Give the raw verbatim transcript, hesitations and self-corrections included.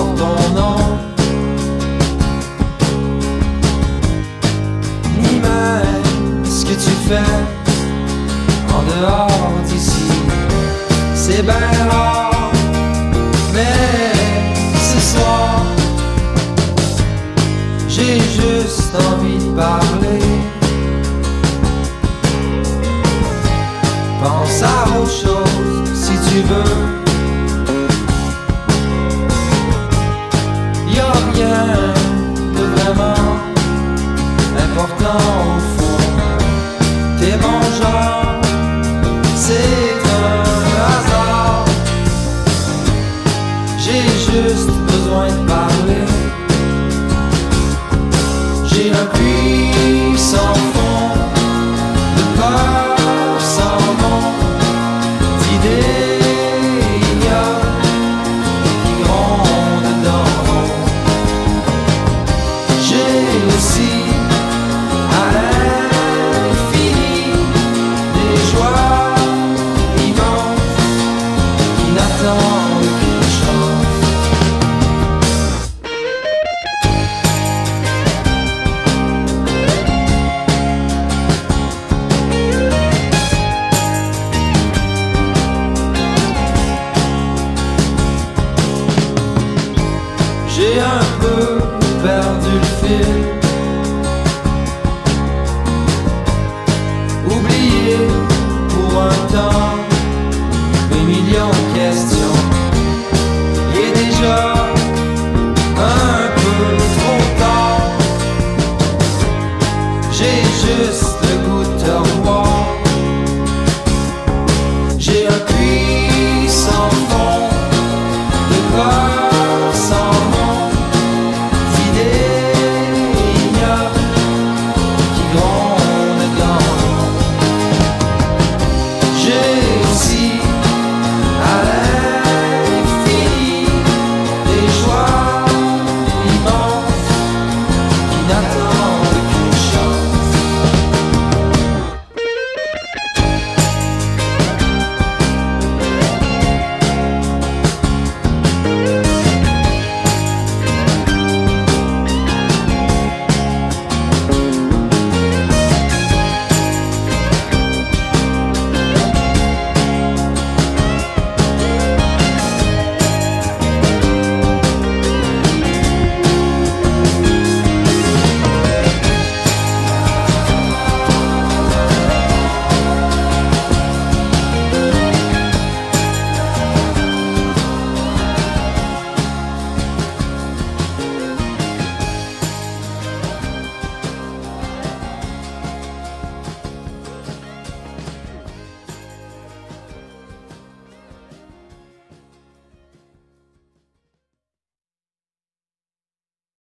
porte ton nom, ni même ce que tu fais en dehors d'ici. C'est ben rare, mais ce soir j'ai juste envie de parler. Pense à autre chose si tu veux. Y'a rien de vraiment important au fond. T'es mon genre, c'est un hasard. J'ai juste besoin de parler.